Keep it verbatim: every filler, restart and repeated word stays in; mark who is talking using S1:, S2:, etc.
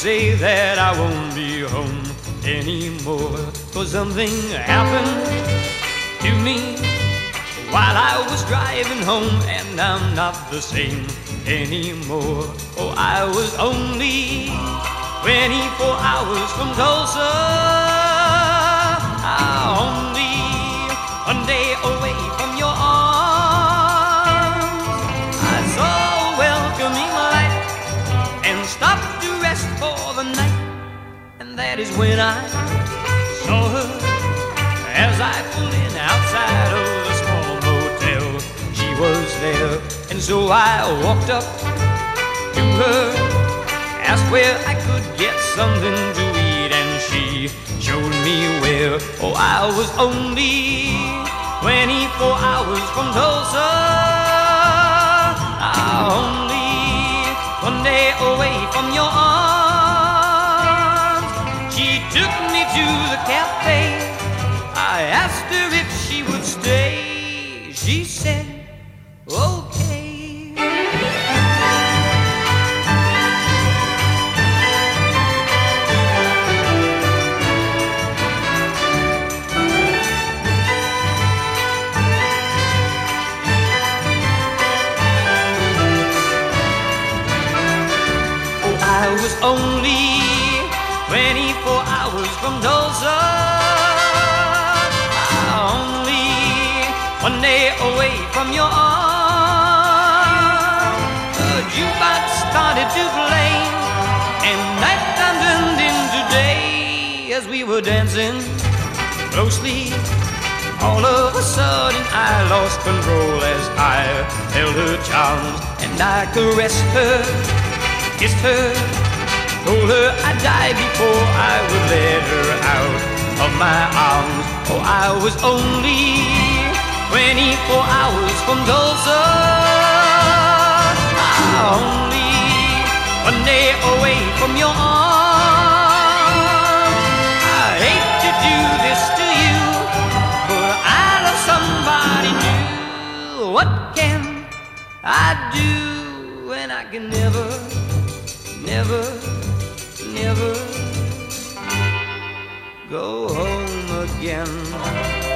S1: say that I won't be home anymore, 'cause something happened to me while I was driving home, and I'm not the same anymore. Oh, I was only twenty-four hours from Tulsa, only one day away from your arms. I saw a welcoming light and stopped to rest for the night, and that is when I saw her as I pulled in outside of the small motel. She was there, and so I walked up to her, asked where I could get something to eat, and she showed me where. Oh, I was only twenty-four hours from Tulsa, only one day away from your arms. She took me to the cafe. I asked her if she would stay. She said, okay. I was only twenty-four hours from Tulsa, only one day away from your arms. The jukebox started to play, and nighttime turned into day. As we were dancing closely, all of a sudden I lost control as I held her charms, and I caressed her, kissed her, told her I'd die before I would let her out of my arms. Oh, I was only twenty-four hours from Tulsa, only one day away from your arms. I hate to do this to you, but I love somebody new. What can I do when I can never, never, never go home again?